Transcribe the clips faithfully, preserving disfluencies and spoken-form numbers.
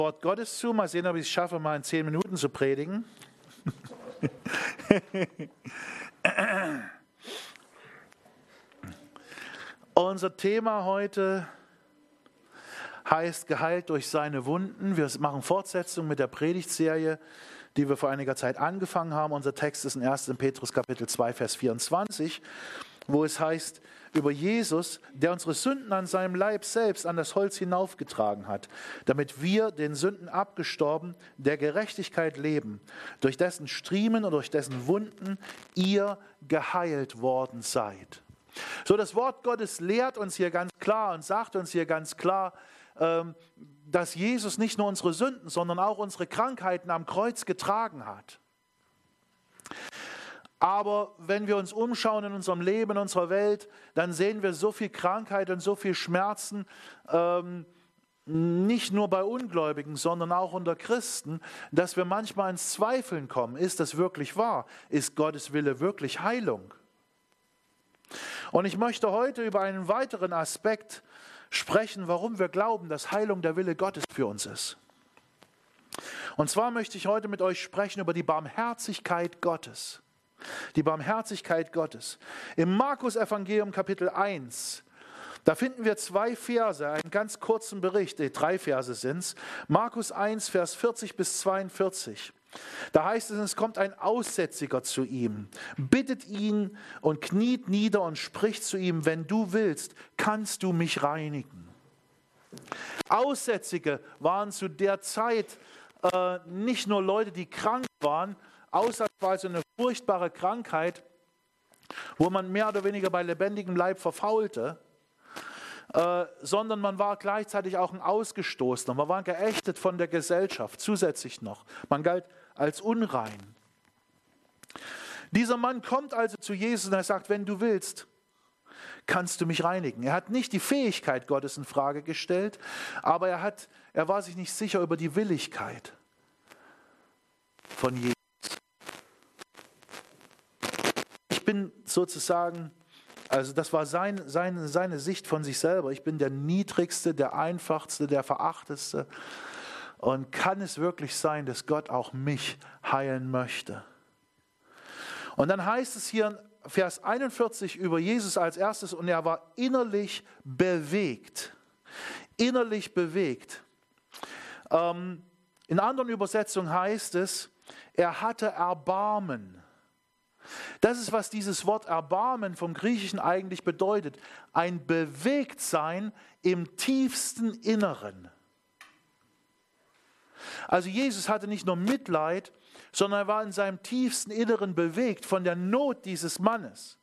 Wort Gottes zu. Mal sehen, ob ich es schaffe, mal in zehn Minuten zu predigen. Unser Thema heute heißt geheilt durch seine Wunden. Wir machen Fortsetzung mit der Predigtserie, die wir vor einiger Zeit angefangen haben. Unser Text ist in ersten Petrus Kapitel zwei, Vers vierundzwanzig, wo es heißt, über Jesus, der unsere Sünden an seinem Leib selbst an das Holz hinaufgetragen hat, damit wir den Sünden abgestorben, der Gerechtigkeit leben, durch dessen Striemen und durch dessen Wunden ihr geheilt worden seid. So, das Wort Gottes lehrt uns hier ganz klar und sagt uns hier ganz klar, dass Jesus nicht nur unsere Sünden, sondern auch unsere Krankheiten am Kreuz getragen hat. Aber wenn wir uns umschauen in unserem Leben, in unserer Welt, dann sehen wir so viel Krankheit und so viel Schmerzen, ähm, nicht nur bei Ungläubigen, sondern auch unter Christen, dass wir manchmal ins Zweifeln kommen. Ist das wirklich wahr? Ist Gottes Wille wirklich Heilung? Und ich möchte heute über einen weiteren Aspekt sprechen, warum wir glauben, dass Heilung der Wille Gottes für uns ist. Und zwar möchte ich heute mit euch sprechen über die Barmherzigkeit Gottes. Die Barmherzigkeit Gottes. Im Markus-Evangelium Kapitel eins, da finden wir zwei Verse, einen ganz kurzen Bericht, äh, drei Verse sind es. Markus eins, Vers vierzig bis zweiundvierzig. Da heißt es, es kommt ein Aussätziger zu ihm, bittet ihn und kniet nieder und spricht zu ihm, wenn du willst, kannst du mich reinigen. Aussätzige waren zu der Zeit äh, nicht nur Leute, die krank waren, Aussatz war also eine furchtbare Krankheit, wo man mehr oder weniger bei lebendigem Leib verfaulte, äh, sondern man war gleichzeitig auch ein Ausgestoßener. Man war geächtet von der Gesellschaft, zusätzlich noch. Man galt als unrein. Dieser Mann kommt also zu Jesus und er sagt, wenn du willst, kannst du mich reinigen. Er hat nicht die Fähigkeit Gottes in Frage gestellt, aber er, hat, er war sich nicht sicher über die Willigkeit von Jesus. Ich bin sozusagen, also das war sein, seine, seine Sicht von sich selber, ich bin der Niedrigste, der Einfachste, der Verachteste. Und kann es wirklich sein, dass Gott auch mich heilen möchte? Und dann heißt es hier in Vers einundvierzig über Jesus als erstes, und er war innerlich bewegt. Innerlich bewegt. Ähm, in anderen Übersetzungen heißt es, er hatte Erbarmen. Das ist, was dieses Wort Erbarmen vom Griechischen eigentlich bedeutet. Ein Bewegtsein im tiefsten Inneren. Also Jesus hatte nicht nur Mitleid, sondern er war in seinem tiefsten Inneren bewegt von der Not dieses Mannes.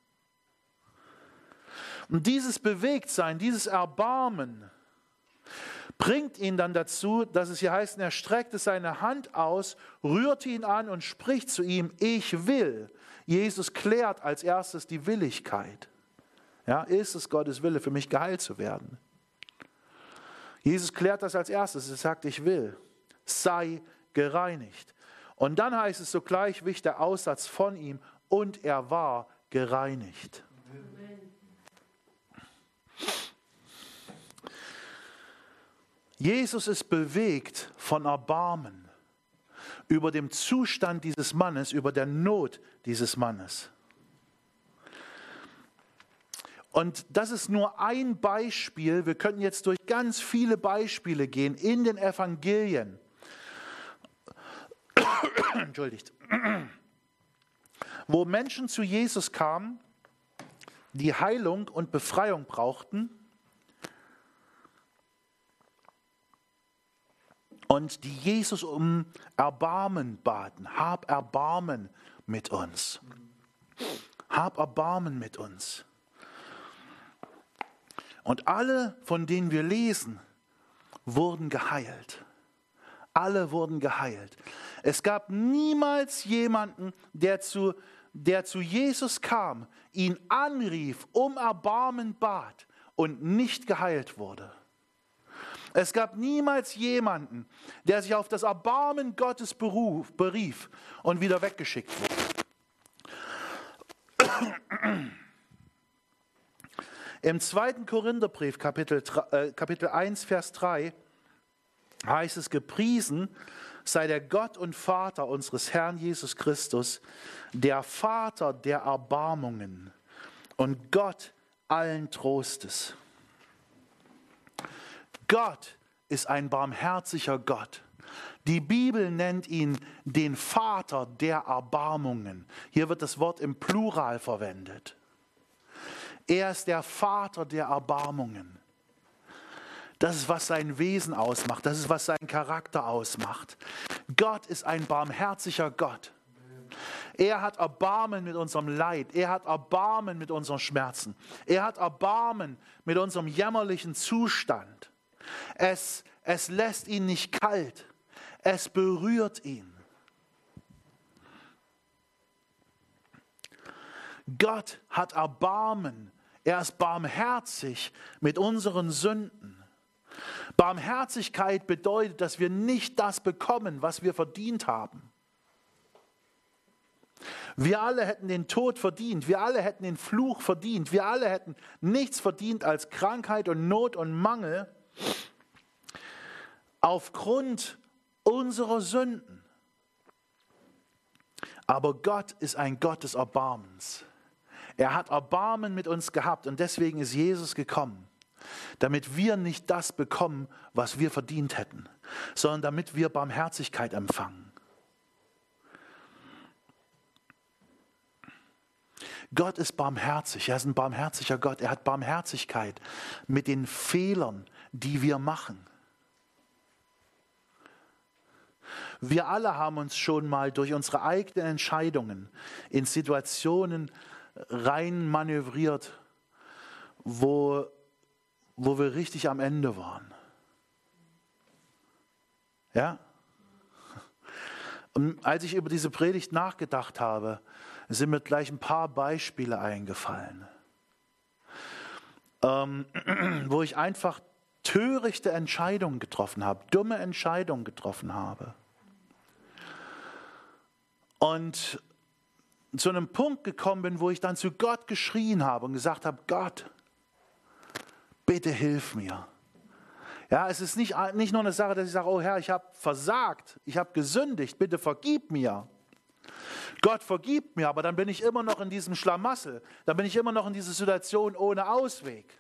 Und dieses Bewegtsein, dieses Erbarmen bringt ihn dann dazu, dass es hier heißt, er streckte seine Hand aus, rührte ihn an und spricht zu ihm, ich will. Jesus klärt als erstes die Willigkeit. Ja, ist es Gottes Wille, für mich geheilt zu werden? Jesus klärt das als erstes. Er sagt, ich will. Sei gereinigt. Und dann heißt es sogleich, wich der Aussatz von ihm und er war gereinigt. Amen. Jesus ist bewegt von Erbarmen über dem Zustand dieses Mannes, über der Not dieses Mannes. Und das ist nur ein Beispiel. Wir könnten jetzt durch ganz viele Beispiele gehen in den Evangelien. Entschuldigt. Wo Menschen zu Jesus kamen, die Heilung und Befreiung brauchten und die Jesus um Erbarmen baten. Hab Erbarmen mit uns. Hab Erbarmen mit uns. Und alle, von denen wir lesen, wurden geheilt. Alle wurden geheilt. Es gab niemals jemanden, der zu, der zu Jesus kam, ihn anrief, um Erbarmen bat und nicht geheilt wurde. Es gab niemals jemanden, der sich auf das Erbarmen Gottes beruf, berief und wieder weggeschickt wurde. Im zweiten Korintherbrief, Kapitel, äh, Kapitel eins, Vers drei, heißt es, gepriesen sei der Gott und Vater unseres Herrn Jesus Christus, der Vater der Erbarmungen und Gott allen Trostes. Gott ist ein barmherziger Gott. Die Bibel nennt ihn den Vater der Erbarmungen. Hier wird das Wort im Plural verwendet. Er ist der Vater der Erbarmungen. Das ist, was sein Wesen ausmacht. Das ist, was seinen Charakter ausmacht. Gott ist ein barmherziger Gott. Er hat Erbarmen mit unserem Leid. Er hat Erbarmen mit unseren Schmerzen. Er hat Erbarmen mit unserem jämmerlichen Zustand. Es, es lässt ihn nicht kalt. Es berührt ihn. Gott hat Erbarmen. Er ist barmherzig mit unseren Sünden. Barmherzigkeit bedeutet, dass wir nicht das bekommen, was wir verdient haben. Wir alle hätten den Tod verdient. Wir alle hätten den Fluch verdient. Wir alle hätten nichts verdient als Krankheit und Not und Mangel aufgrund unserer Sünden. Aber Gott ist ein Gott des Erbarmens. Er hat Erbarmen mit uns gehabt und deswegen ist Jesus gekommen, damit wir nicht das bekommen, was wir verdient hätten, sondern damit wir Barmherzigkeit empfangen. Gott ist barmherzig, er ist ein barmherziger Gott, er hat Barmherzigkeit mit den Fehlern, die wir machen. Wir alle haben uns schon mal durch unsere eigenen Entscheidungen in Situationen rein manövriert, wo, wo wir richtig am Ende waren. Ja? Und als ich über diese Predigt nachgedacht habe, sind mir gleich ein paar Beispiele eingefallen, ähm, wo ich einfach törichte Entscheidungen getroffen habe, dumme Entscheidungen getroffen habe. Und zu einem Punkt gekommen bin, wo ich dann zu Gott geschrien habe und gesagt habe, Gott, bitte hilf mir. Ja, es ist nicht, nicht nur eine Sache, dass ich sage, oh Herr, ich habe versagt, ich habe gesündigt, bitte vergib mir. Gott vergibt mir, aber dann bin ich immer noch in diesem Schlamassel, dann bin ich immer noch in dieser Situation ohne Ausweg.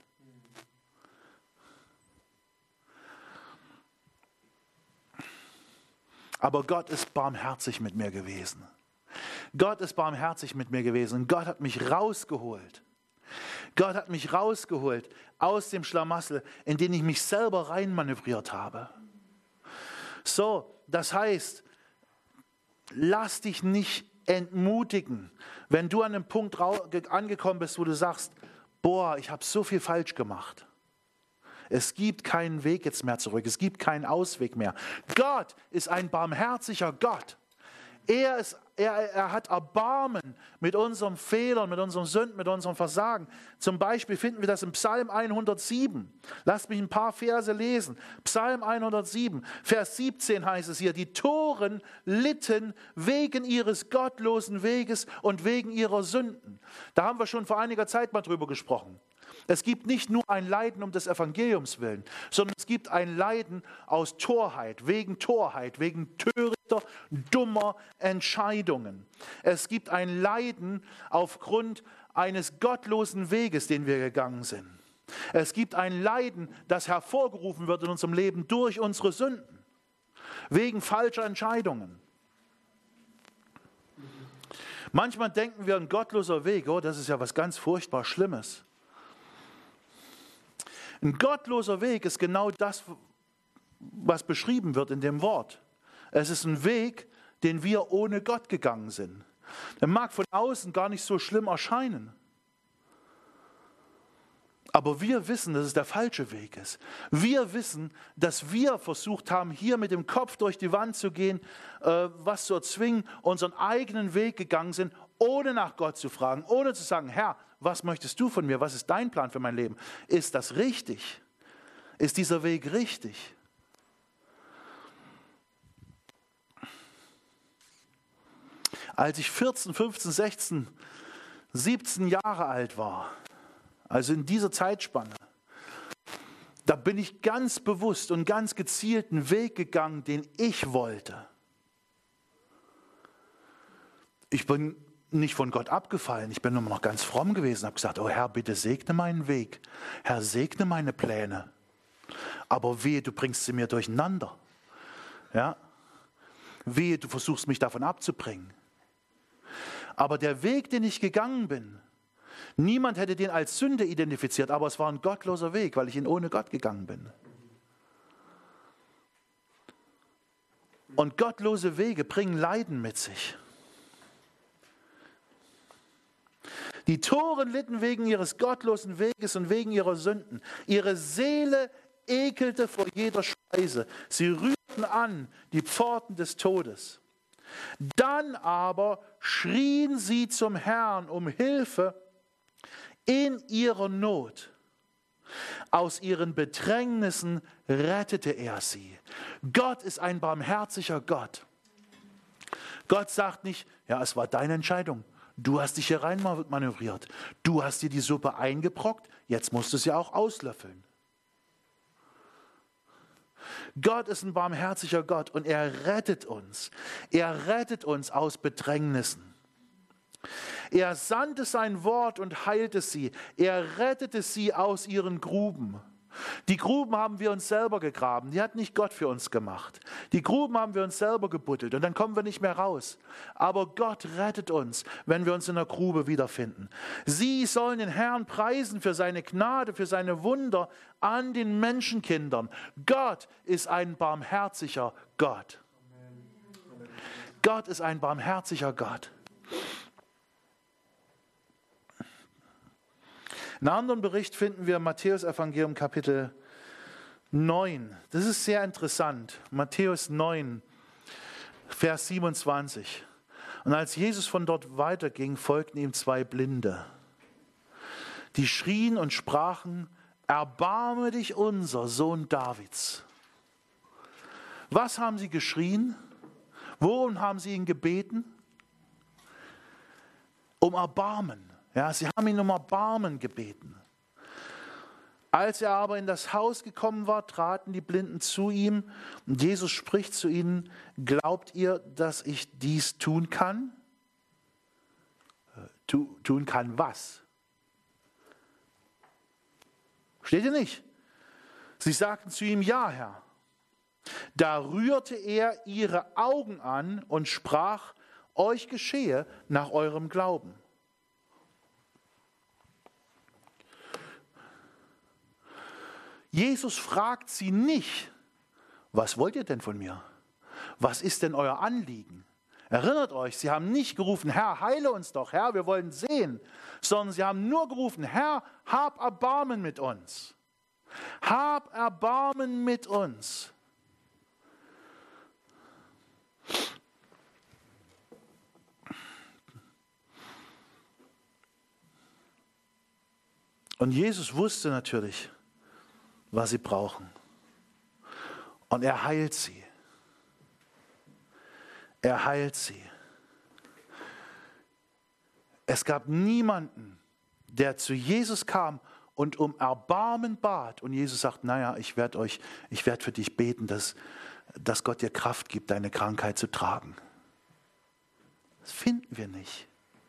Aber Gott ist barmherzig mit mir gewesen. Gott ist barmherzig mit mir gewesen. Gott hat mich rausgeholt. Gott hat mich rausgeholt aus dem Schlamassel, in den ich mich selber reinmanövriert habe. So, das heißt, lass dich nicht entmutigen, wenn du an einem Punkt angekommen bist, wo du sagst, boah, ich habe so viel falsch gemacht. Es gibt keinen Weg jetzt mehr zurück. Es gibt keinen Ausweg mehr. Gott ist ein barmherziger Gott. Er, ist, er, er hat Erbarmen mit unseren Fehlern, mit unseren Sünden, mit unserem Versagen. Zum Beispiel finden wir das im Psalm hundertsieben. Lasst mich ein paar Verse lesen. Psalm hundertsieben, Vers siebzehn heißt es hier, die Toren litten wegen ihres gottlosen Weges und wegen ihrer Sünden. Da haben wir schon vor einiger Zeit mal drüber gesprochen. Es gibt nicht nur ein Leiden um des Evangeliums willen, sondern es gibt ein Leiden aus Torheit, wegen Torheit, wegen törichter, dummer Entscheidungen. Es gibt ein Leiden aufgrund eines gottlosen Weges, den wir gegangen sind. Es gibt ein Leiden, das hervorgerufen wird in unserem Leben durch unsere Sünden, wegen falscher Entscheidungen. Manchmal denken wir, ein gottloser Weg, oh, das ist ja was ganz furchtbar Schlimmes. Ein gottloser Weg ist genau das, was beschrieben wird in dem Wort. Es ist ein Weg, den wir ohne Gott gegangen sind. Der mag von außen gar nicht so schlimm erscheinen. Aber wir wissen, dass es der falsche Weg ist. Wir wissen, dass wir versucht haben, hier mit dem Kopf durch die Wand zu gehen, äh, was zu erzwingen, unseren eigenen Weg gegangen sind, ohne nach Gott zu fragen, ohne zu sagen, Herr, was möchtest du von mir? Was ist dein Plan für mein Leben? Ist das richtig? Ist dieser Weg richtig? Als ich vierzehn, fünfzehn, sechzehn, siebzehn Jahre alt war, also in dieser Zeitspanne, Da bin ich ganz bewusst und ganz gezielt einen Weg gegangen, den ich wollte. Ich bin nicht von Gott abgefallen, ich bin nur noch ganz fromm gewesen, habe gesagt, oh Herr, bitte segne meinen Weg, Herr, segne meine Pläne. Aber wehe, du bringst sie mir durcheinander. Ja? Wehe, du versuchst mich davon abzubringen. Aber der Weg, den ich gegangen bin, niemand hätte den als Sünde identifiziert, aber es war ein gottloser Weg, weil ich ihn ohne Gott gegangen bin. Und gottlose Wege bringen Leiden mit sich. Die Toren litten wegen ihres gottlosen Weges und wegen ihrer Sünden. Ihre Seele ekelte vor jeder Speise. Sie rührten an die Pforten des Todes. Dann aber schrien sie zum Herrn um Hilfe in ihrer Not. Aus ihren Bedrängnissen rettete er sie. Gott ist ein barmherziger Gott. Gott sagt nicht, ja, es war deine Entscheidung. Du hast dich hier rein manövriert. Du hast dir die Suppe eingebrockt, jetzt musst du sie auch auslöffeln. Gott ist ein barmherziger Gott und er rettet uns. Er rettet uns aus Bedrängnissen. Er sandte sein Wort und heilte sie. Er rettete sie aus ihren Gruben. Die Gruben haben wir uns selber gegraben. Die hat nicht Gott für uns gemacht. Die Gruben haben wir uns selber gebuddelt und dann kommen wir nicht mehr raus. Aber Gott rettet uns, wenn wir uns in der Grube wiederfinden. Sie sollen den Herrn preisen für seine Gnade, für seine Wunder an den Menschenkindern. Gott ist ein barmherziger Gott. Gott ist ein barmherziger Gott. Einen anderen Bericht finden wir im Matthäus-Evangelium Kapitel neun. Das ist sehr interessant. Matthäus neun, Vers siebenundzwanzig. Und als Jesus von dort weiterging, folgten ihm zwei Blinde. Die schrien und sprachen, erbarme dich unser Sohn Davids. Was haben sie geschrien? Worum haben sie ihn gebeten? Um Erbarmen. Ja, sie haben ihn um Erbarmen gebeten. Als er aber in das Haus gekommen war, traten die Blinden zu ihm und Jesus spricht zu ihnen, glaubt ihr, dass ich dies tun kann? Tu, tun kann was? Steht ihr nicht? Sie sagten zu ihm, ja, Herr. Da rührte er ihre Augen an und sprach, euch geschehe nach eurem Glauben. Jesus fragt sie nicht, was wollt ihr denn von mir? Was ist denn euer Anliegen? Erinnert euch, sie haben nicht gerufen, Herr, heile uns doch, Herr, wir wollen sehen, sondern sie haben nur gerufen, Herr, hab Erbarmen mit uns. Hab Erbarmen mit uns. Und Jesus wusste natürlich, was sie brauchen. Und er heilt sie. Er heilt sie. Es gab niemanden, der zu Jesus kam und um Erbarmen bat. Und Jesus sagt, naja, ich werde euch, ich werde für dich beten, dass, dass Gott dir Kraft gibt, deine Krankheit zu tragen. Das finden wir nicht.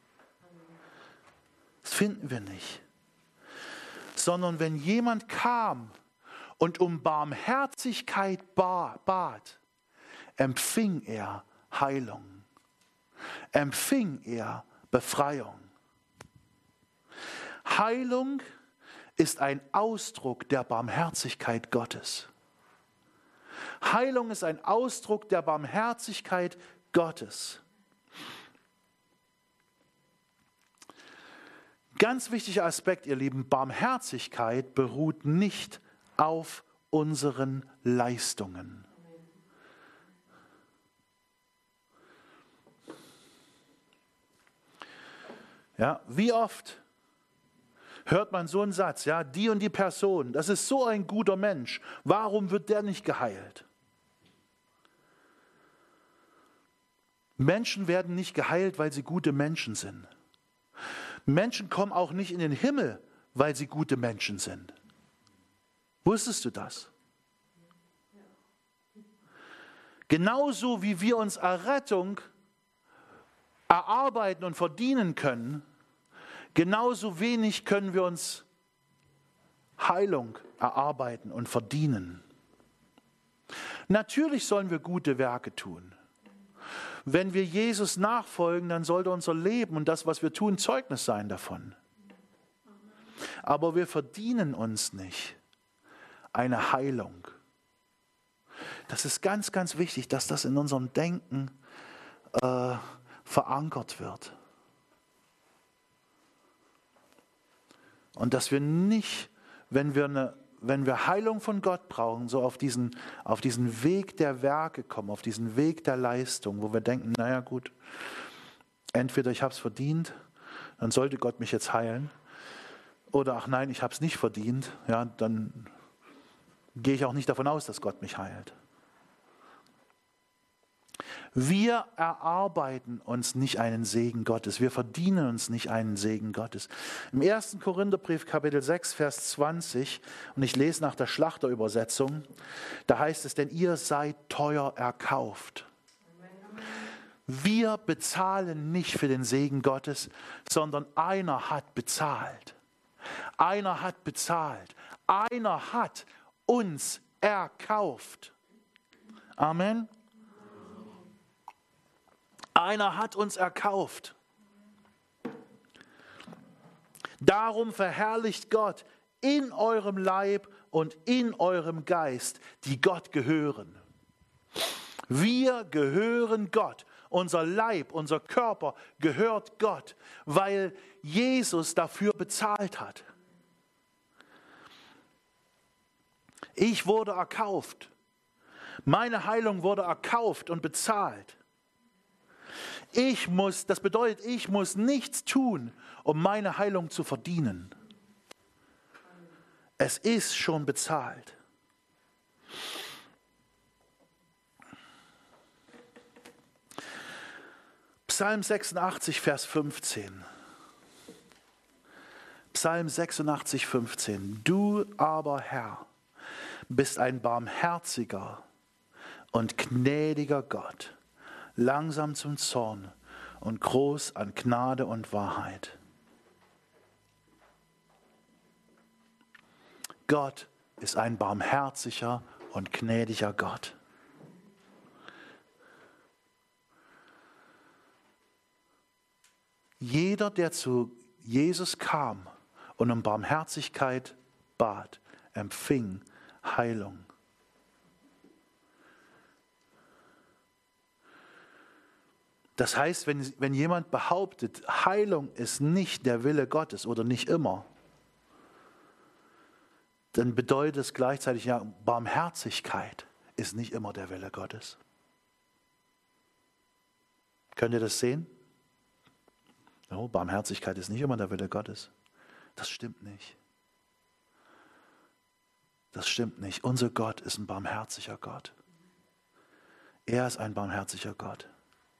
Das finden wir nicht. Sondern wenn jemand kam und um Barmherzigkeit bat, empfing er Heilung, empfing er Befreiung. Heilung ist ein Ausdruck der Barmherzigkeit Gottes. Heilung ist ein Ausdruck der Barmherzigkeit Gottes. Ganz wichtiger Aspekt, ihr Lieben, Barmherzigkeit beruht nicht auf unseren Leistungen. Ja, wie oft hört man so einen Satz, ja, die und die Person, das ist so ein guter Mensch, warum wird der nicht geheilt? Menschen werden nicht geheilt, weil sie gute Menschen sind. Menschen kommen auch nicht in den Himmel, weil sie gute Menschen sind. Wusstest du das? Genauso wie wir uns Errettung erarbeiten und verdienen können, genauso wenig können wir uns Heilung erarbeiten und verdienen. Natürlich sollen wir gute Werke tun. Wenn wir Jesus nachfolgen, dann sollte unser Leben und das, was wir tun, Zeugnis sein davon. Aber wir verdienen uns nicht eine Heilung. Das ist ganz, ganz wichtig, dass das in unserem Denken äh, verankert wird. Und dass wir nicht, wenn wir, eine, wenn wir Heilung von Gott brauchen, so auf diesen, auf diesen Weg der Werke kommen, auf diesen Weg der Leistung, wo wir denken, naja gut, entweder ich habe es verdient, dann sollte Gott mich jetzt heilen, oder ach nein, ich habe es nicht verdient, ja, dann gehe ich auch nicht davon aus, dass Gott mich heilt. Wir erarbeiten uns nicht einen Segen Gottes. Wir verdienen uns nicht einen Segen Gottes. Im ersten Korintherbrief, Kapitel sechs, Vers zwanzig, und ich lese nach der Schlachterübersetzung, da heißt es, denn ihr seid teuer erkauft. Wir bezahlen nicht für den Segen Gottes, sondern einer hat bezahlt. Einer hat bezahlt. Einer hat uns erkauft. Amen. Einer hat uns erkauft. Darum verherrlicht Gott in eurem Leib und in eurem Geist, die Gott gehören. Wir gehören Gott. Unser Leib, unser Körper gehört Gott, weil Jesus dafür bezahlt hat. Ich wurde erkauft. Meine Heilung wurde erkauft und bezahlt. Ich muss, das bedeutet, ich muss nichts tun, um meine Heilung zu verdienen. Es ist schon bezahlt. Psalm sechsundachtzig, Vers fünfzehn. Psalm sechsundachtzig, fünfzehn. Du aber, Herr, bist ein barmherziger und gnädiger Gott, langsam zum Zorn und groß an Gnade und Wahrheit. Gott ist ein barmherziger und gnädiger Gott. Jeder, der zu Jesus kam und um Barmherzigkeit bat, empfing Heilung. Das heißt, wenn, wenn jemand behauptet, Heilung ist nicht der Wille Gottes oder nicht immer, dann bedeutet es gleichzeitig, ja, Barmherzigkeit ist nicht immer der Wille Gottes. Könnt ihr das sehen? Oh, Barmherzigkeit ist nicht immer der Wille Gottes. Das stimmt nicht. Das stimmt nicht. Unser Gott ist ein barmherziger Gott. Er ist ein barmherziger Gott.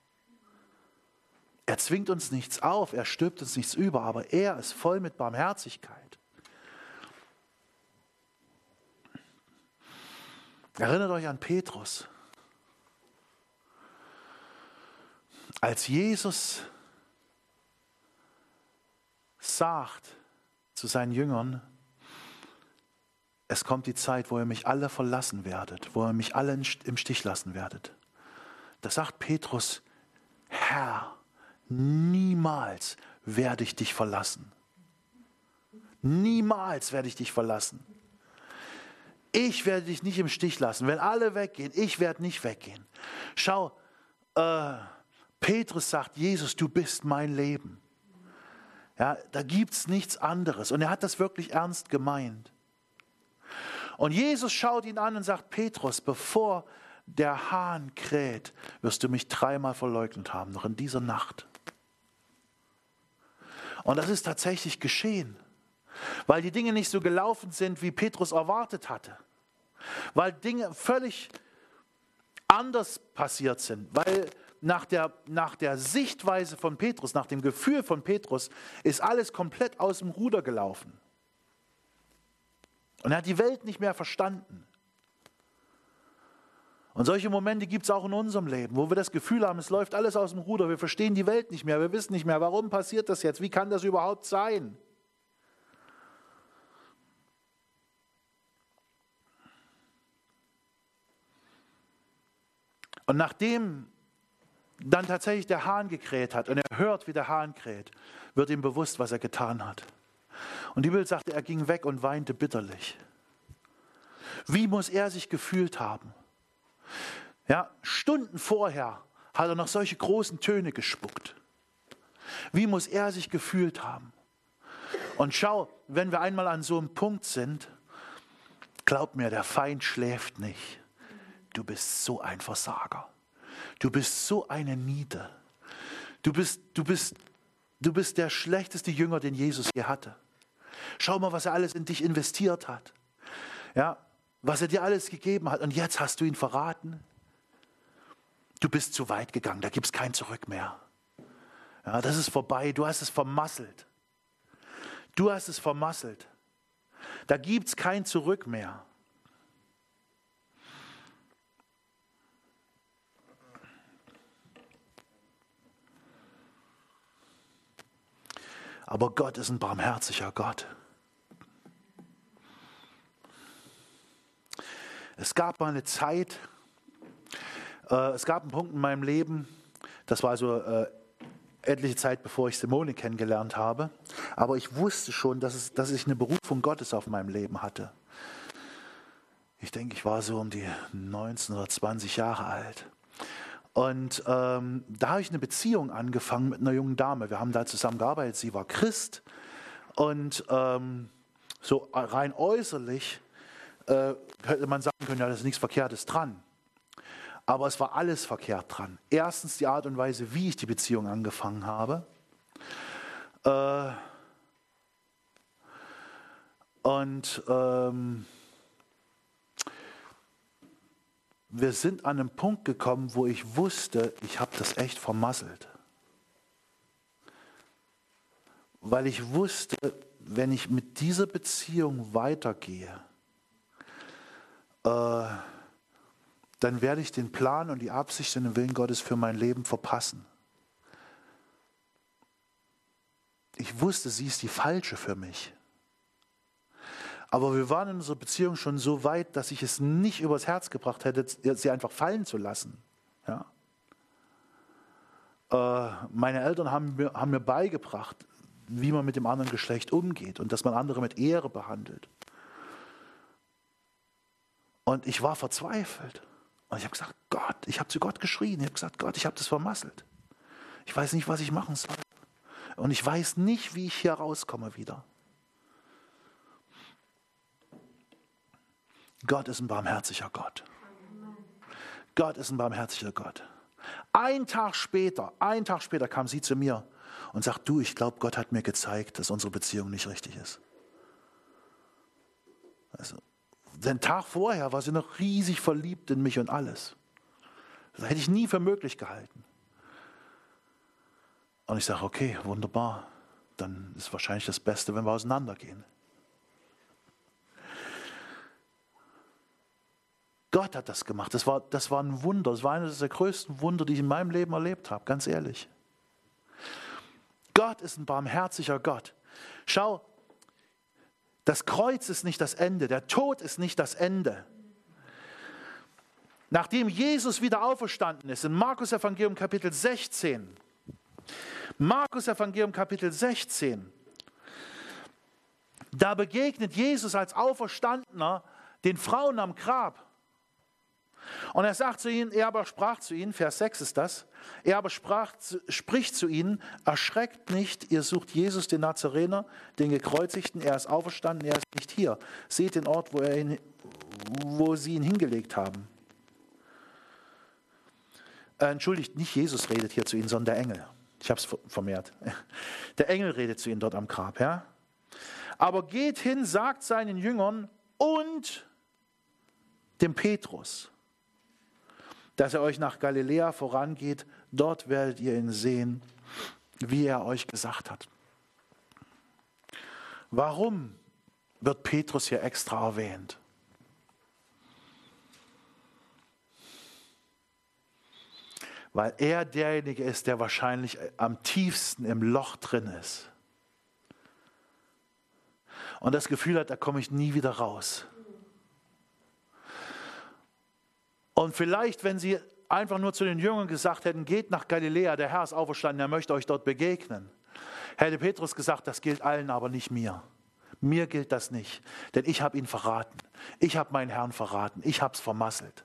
Er zwingt uns nichts auf, er stülpt uns nichts über, aber er ist voll mit Barmherzigkeit. Erinnert euch an Petrus. Als Jesus sagt zu seinen Jüngern, es kommt die Zeit, wo ihr mich alle verlassen werdet, wo ihr mich alle im Stich lassen werdet. Da sagt Petrus, Herr, niemals werde ich dich verlassen. Niemals werde ich dich verlassen. Ich werde dich nicht im Stich lassen. Wenn alle weggehen, ich werde nicht weggehen. Schau, äh, Petrus sagt, Jesus, du bist mein Leben. Ja, da gibt es nichts anderes. Und er hat das wirklich ernst gemeint. Und Jesus schaut ihn an und sagt, Petrus, bevor der Hahn kräht, wirst du mich dreimal verleugnet haben, noch in dieser Nacht. Und das ist tatsächlich geschehen, weil die Dinge nicht so gelaufen sind, wie Petrus erwartet hatte. Weil Dinge völlig anders passiert sind, weil nach der, nach der Sichtweise von Petrus, nach dem Gefühl von Petrus, ist alles komplett aus dem Ruder gelaufen. Und er hat die Welt nicht mehr verstanden. Und solche Momente gibt es auch in unserem Leben, wo wir das Gefühl haben, es läuft alles aus dem Ruder, wir verstehen die Welt nicht mehr, wir wissen nicht mehr, warum passiert das jetzt, wie kann das überhaupt sein? Und nachdem dann tatsächlich der Hahn gekräht hat und er hört, wie der Hahn kräht, wird ihm bewusst, was er getan hat. Und die Bibel sagte, er ging weg und weinte bitterlich. Wie muss er sich gefühlt haben? Ja, Stunden vorher hat er noch solche großen Töne gespuckt. Wie muss er sich gefühlt haben? Und schau, wenn wir einmal an so einem Punkt sind, glaub mir, der Feind schläft nicht. Du bist so ein Versager. Du bist so eine Niete. Du bist, du bist, du bist der schlechteste Jünger, den Jesus je hatte. Schau mal, was er alles in dich investiert hat. Ja, was er dir alles gegeben hat. Und jetzt hast du ihn verraten. Du bist zu weit gegangen, da gibt es kein Zurück mehr. Ja, das ist vorbei, du hast es vermasselt. Du hast es vermasselt. Da gibt es kein Zurück mehr. Aber Gott ist ein barmherziger Gott. Es gab mal eine Zeit, äh, es gab einen Punkt in meinem Leben, das war also äh, etliche Zeit, bevor ich Simone kennengelernt habe, aber ich wusste schon, dass, es, dass ich eine Berufung Gottes auf meinem Leben hatte. Ich denke, ich war so um die neunzehn oder zwanzig Jahre alt. Und ähm, da habe ich eine Beziehung angefangen mit einer jungen Dame. Wir haben da zusammen gearbeitet, sie war Christ und ähm, so rein äußerlich äh, hätte man sagen können, ja, da ist nichts Verkehrtes dran. Aber es war alles verkehrt dran. Erstens die Art und Weise, wie ich die Beziehung angefangen habe. Äh, und ähm, wir sind an einen Punkt gekommen, wo ich wusste, ich habe das echt vermasselt. Weil ich wusste, wenn ich mit dieser Beziehung weitergehe, äh, dann werde ich den Plan und die Absicht und den Willen Gottes für mein Leben verpassen. Ich wusste, sie ist die falsche für mich. Aber wir waren in unserer Beziehung schon so weit, dass ich es nicht übers Herz gebracht hätte, sie einfach fallen zu lassen. Ja. Äh, meine Eltern haben mir, haben mir beigebracht, wie man mit dem anderen Geschlecht umgeht und dass man andere mit Ehre behandelt. Und ich war verzweifelt. Und ich habe gesagt, Gott, ich habe zu Gott geschrien. Ich habe gesagt, Gott, ich habe das vermasselt. Ich weiß nicht, was ich machen soll. Und ich weiß nicht, wie ich hier rauskomme wieder. Gott ist ein barmherziger Gott. Gott ist ein barmherziger Gott. Ein Tag später, ein Tag später kam sie zu mir und sagt, du, ich glaube, Gott hat mir gezeigt, dass unsere Beziehung nicht richtig ist. Also, den Tag vorher war sie noch riesig verliebt in mich und alles. Das hätte ich nie für möglich gehalten. Und ich sage, okay, wunderbar, dann ist wahrscheinlich das Beste, wenn wir auseinandergehen. Gott hat das gemacht. Das war, das war ein Wunder. Das war eines der größten Wunder, die ich in meinem Leben erlebt habe, ganz ehrlich. Gott ist ein barmherziger Gott. Schau, das Kreuz ist nicht das Ende, der Tod ist nicht das Ende. Nachdem Jesus wieder auferstanden ist, in Markus Evangelium Kapitel sechzehn, Markus Evangelium Kapitel sechzehn, da begegnet Jesus als Auferstandener den Frauen am Grab. Und er sagt zu ihnen, er aber sprach zu ihnen, Vers sechs ist das, er aber sprach, spricht zu ihnen, erschreckt nicht, ihr sucht Jesus, den Nazarener, den Gekreuzigten, er ist auferstanden, er ist nicht hier. Seht den Ort, wo, er ihn, wo sie ihn hingelegt haben. Äh, entschuldigt, nicht Jesus redet hier zu ihnen, sondern der Engel. Ich habe es vermehrt. Der Engel redet zu ihnen dort am Grab. Ja? Aber geht hin, sagt seinen Jüngern und dem Petrus, dass er euch nach Galiläa vorangeht, dort werdet ihr ihn sehen, wie er euch gesagt hat. Warum wird Petrus hier extra erwähnt. Weil er derjenige ist, der wahrscheinlich am tiefsten im Loch drin ist. Und das Gefühl hat, da komme ich nie wieder raus. Und vielleicht, wenn sie einfach nur zu den Jüngern gesagt hätten, geht nach Galiläa, der Herr ist auferstanden, er möchte euch dort begegnen, hätte Petrus gesagt, das gilt allen, aber nicht mir. Mir gilt das nicht, denn ich habe ihn verraten. Ich habe meinen Herrn verraten. Ich habe es vermasselt.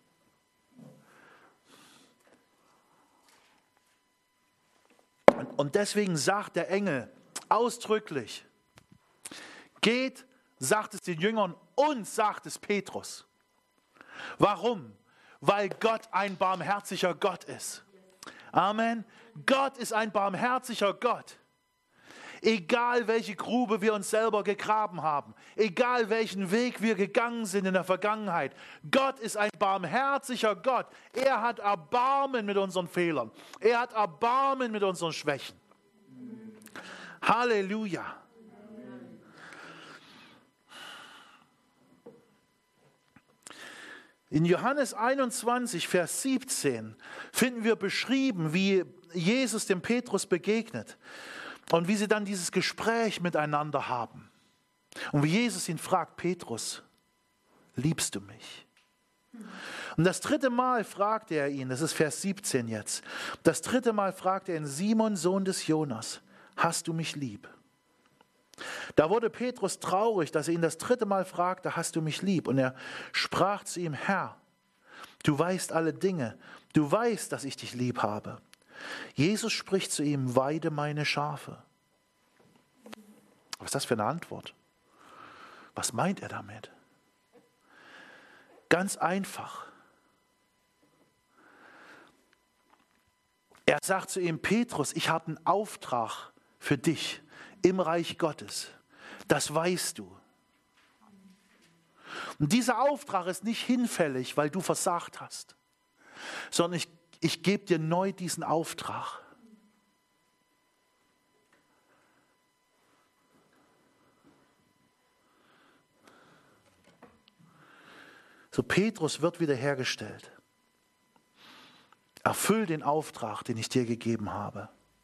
Und deswegen sagt der Engel ausdrücklich, geht, sagt es den Jüngern und sagt es Petrus. Warum? Weil Gott ein barmherziger Gott ist. Amen. Gott ist ein barmherziger Gott. Egal welche Grube wir uns selber gegraben haben, egal welchen Weg wir gegangen sind in der Vergangenheit, Gott ist ein barmherziger Gott. Er hat Erbarmen mit unseren Fehlern. Er hat Erbarmen mit unseren Schwächen. Halleluja. In Johannes einundzwanzig, Vers siebzehn finden wir beschrieben, wie Jesus dem Petrus begegnet und wie sie dann dieses Gespräch miteinander haben. Und wie Jesus ihn fragt, Petrus, liebst du mich? Und das dritte Mal fragt er ihn, das ist Vers siebzehn jetzt, das dritte Mal fragt er ihn, Simon, Sohn des Jonas, hast du mich lieb? Da wurde Petrus traurig, dass er ihn das dritte Mal fragte, hast du mich lieb? Und er sprach zu ihm, Herr, du weißt alle Dinge, du weißt, dass ich dich lieb habe. Jesus spricht zu ihm, weide meine Schafe. Was ist das für eine Antwort? Was meint er damit? Ganz einfach. Er sagt zu ihm, Petrus, ich habe einen Auftrag für dich im Reich Gottes. Das weißt du. Und dieser Auftrag ist nicht hinfällig, weil du versagt hast, sondern ich, ich gebe dir neu diesen Auftrag. So, Petrus wird wiederhergestellt. Erfüll den Auftrag, den ich dir gegeben habe.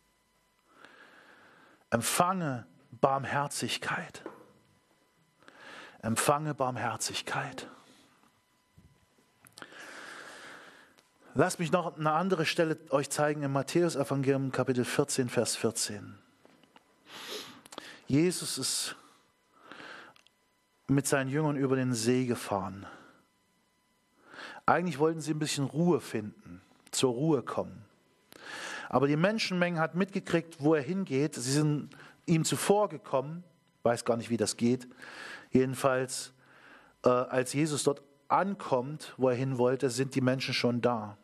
Empfange Barmherzigkeit. Empfange Barmherzigkeit. Lasst mich noch eine andere Stelle euch zeigen im Matthäus-Evangelium, Kapitel vierzehn, Vers vierzehn. Jesus ist mit seinen Jüngern über den See gefahren. Eigentlich wollten sie ein bisschen Ruhe finden, zur Ruhe kommen. Aber die Menschenmenge hat mitgekriegt, wo er hingeht. Sie sind ihm zuvor gekommen, weiß gar nicht, wie das geht. Jedenfalls, äh, als Jesus dort ankommt, wo er hin wollte, sind die Menschen schon da.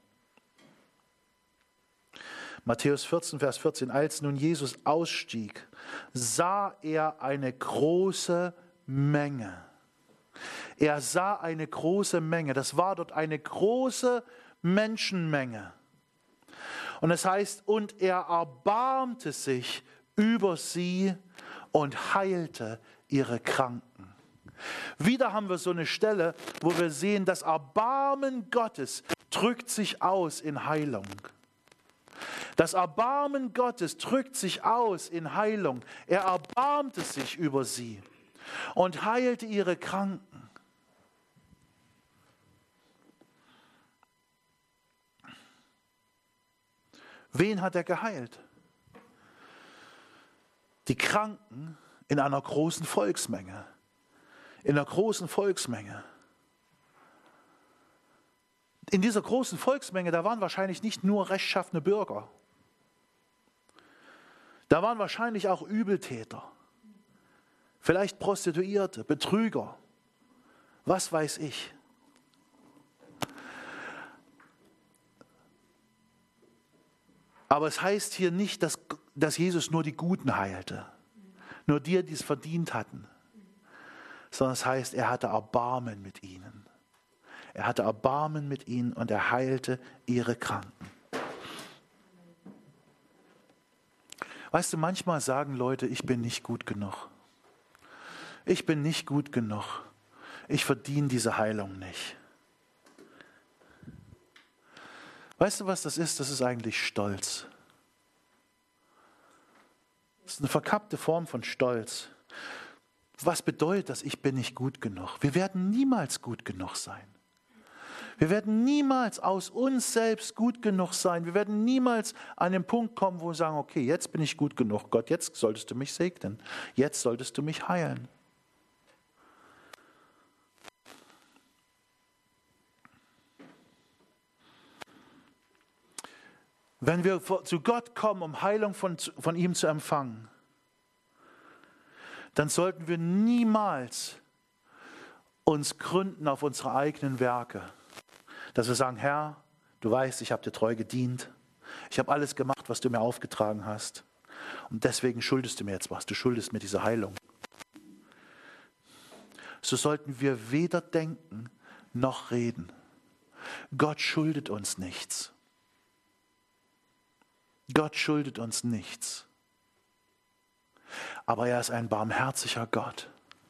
Matthäus vierzehn, Vers vierzehn. Als nun Jesus ausstieg, sah er eine große Menge. Er sah eine große Menge. Das war dort eine große Menschenmenge. Und es heißt, und er erbarmte sich über sie und heilte ihre Kranken. Wieder haben wir so eine Stelle, wo wir sehen, das Erbarmen Gottes drückt sich aus in Heilung. Das Erbarmen Gottes drückt sich aus in Heilung. Er erbarmte sich über sie und heilte ihre Kranken. Wen hat er geheilt? Die Kranken in einer großen Volksmenge. In einer großen Volksmenge. In dieser großen Volksmenge, da waren wahrscheinlich nicht nur rechtschaffene Bürger. Da waren wahrscheinlich auch Übeltäter. Vielleicht Prostituierte, Betrüger. Was weiß ich. Aber es heißt hier nicht, dass, dass Jesus nur die Guten heilte. Nur die, die es verdient hatten. Sondern es heißt, er hatte Erbarmen mit ihnen. Er hatte Erbarmen mit ihnen und er heilte ihre Kranken. Weißt du, manchmal sagen Leute, ich bin nicht gut genug. ich bin nicht gut genug. Ich verdiene diese Heilung nicht. Weißt du, was das ist? Das ist eigentlich Stolz. Das ist eine verkappte Form von Stolz. Was bedeutet das, ich bin nicht gut genug? Wir werden niemals gut genug sein. Wir werden niemals aus uns selbst gut genug sein. Wir werden niemals an den Punkt kommen, wo wir sagen, okay, jetzt bin ich gut genug. Gott, jetzt solltest du mich segnen. Jetzt solltest du mich heilen. Wenn wir zu Gott kommen, um Heilung von, von ihm zu empfangen, dann sollten wir niemals uns gründen auf unsere eigenen Werke. Dass wir sagen, Herr, du weißt, ich habe dir treu gedient. Ich habe alles gemacht, was du mir aufgetragen hast. Und deswegen schuldest du mir jetzt was. Du schuldest mir diese Heilung. So sollten wir weder denken noch reden. Gott schuldet uns nichts. Gott schuldet uns nichts. Aber er ist ein barmherziger Gott.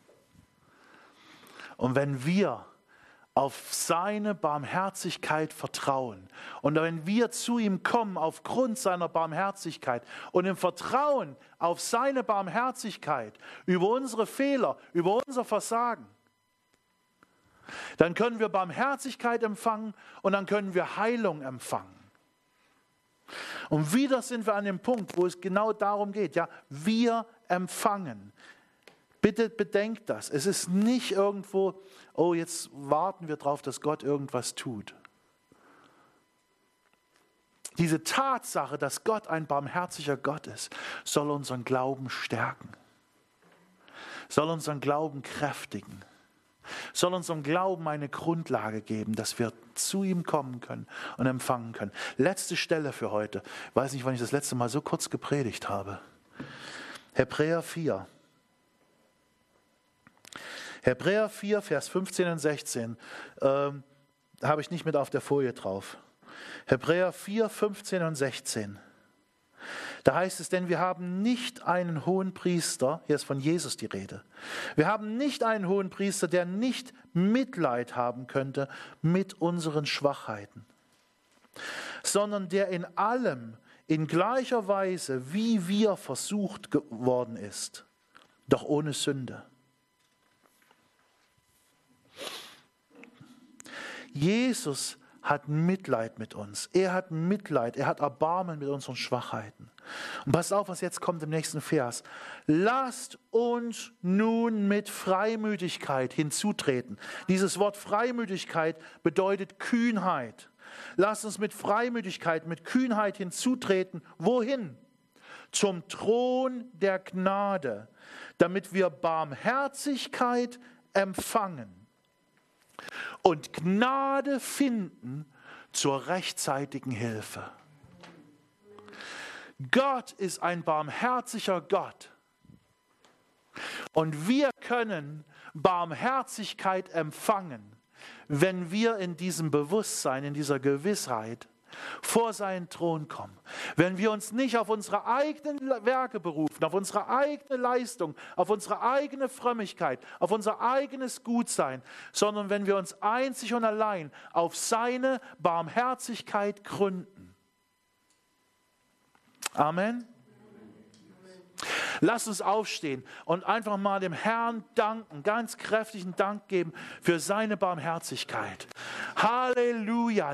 Und wenn wir auf seine Barmherzigkeit vertrauen und wenn wir zu ihm kommen aufgrund seiner Barmherzigkeit und im Vertrauen auf seine Barmherzigkeit über unsere Fehler, über unser Versagen, dann können wir Barmherzigkeit empfangen und dann können wir Heilung empfangen. Und wieder sind wir an dem Punkt, wo es genau darum geht, ja, wir empfangen. Bitte bedenkt das. Es ist nicht irgendwo, oh, jetzt warten wir darauf, dass Gott irgendwas tut. Diese Tatsache, dass Gott ein barmherziger Gott ist, soll unseren Glauben stärken, soll unseren Glauben kräftigen. Soll unserem Glauben eine Grundlage geben, dass wir zu ihm kommen können und empfangen können. Letzte Stelle für heute. Ich weiß nicht, wann ich das letzte Mal so kurz gepredigt habe. Hebräer vier. Hebräer vier, Vers fünfzehn und sechzehn. Ähm, habe ich nicht mit auf der Folie drauf. Hebräer vier, fünfzehn und sechzehn. Da heißt es, denn wir haben nicht einen hohen Priester, hier ist von Jesus die Rede, wir haben nicht einen hohen Priester, der nicht Mitleid haben könnte mit unseren Schwachheiten, sondern der in allem in gleicher Weise, wie wir versucht geworden ist, doch ohne Sünde. Jesus hat Mitleid mit uns. Er hat Mitleid, er hat Erbarmen mit unseren Schwachheiten. Und passt auf, was jetzt kommt im nächsten Vers. Lasst uns nun mit Freimütigkeit hinzutreten. Dieses Wort Freimütigkeit bedeutet Kühnheit. Lasst uns mit Freimütigkeit, mit Kühnheit hinzutreten. Wohin? Zum Thron der Gnade, damit wir Barmherzigkeit empfangen und Gnade finden zur rechtzeitigen Hilfe. Gott ist ein barmherziger Gott. Und wir können Barmherzigkeit empfangen, wenn wir in diesem Bewusstsein, in dieser Gewissheit vor seinen Thron kommen. Wenn wir uns nicht auf unsere eigenen Werke berufen, auf unsere eigene Leistung, auf unsere eigene Frömmigkeit, auf unser eigenes Gutsein, sondern wenn wir uns einzig und allein auf seine Barmherzigkeit gründen. Amen. Lass uns aufstehen und einfach mal dem Herrn danken, ganz kräftigen Dank geben für seine Barmherzigkeit. Halleluja.